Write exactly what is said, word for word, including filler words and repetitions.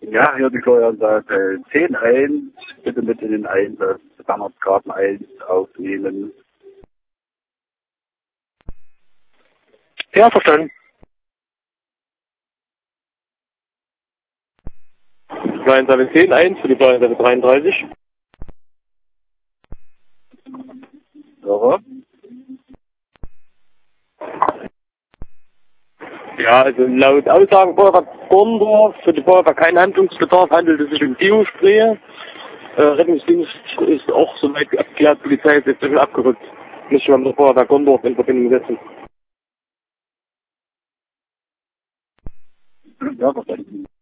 Ja, hier die Feuerwehrseite zehn eins, bitte mit in den Einsatz, Bernhardgarten eins aufnehmen. Ja, verstanden. neun zehn eins für die Feuerwehrseite dreiunddreißig. Ja. Ja, also laut Aussagen Feuerwehr Gorndorf für die Feuerwehr kein Handlungsbedarf, handelt es sich um Biospray. Äh, Rettungsdienst ist auch soweit abgeklärt, Polizei ist jetzt ein bisschen abgerückt. Muss ich mal mit der Feuerwehr Gorndorf in Verbindung setzen. Ja, verstanden.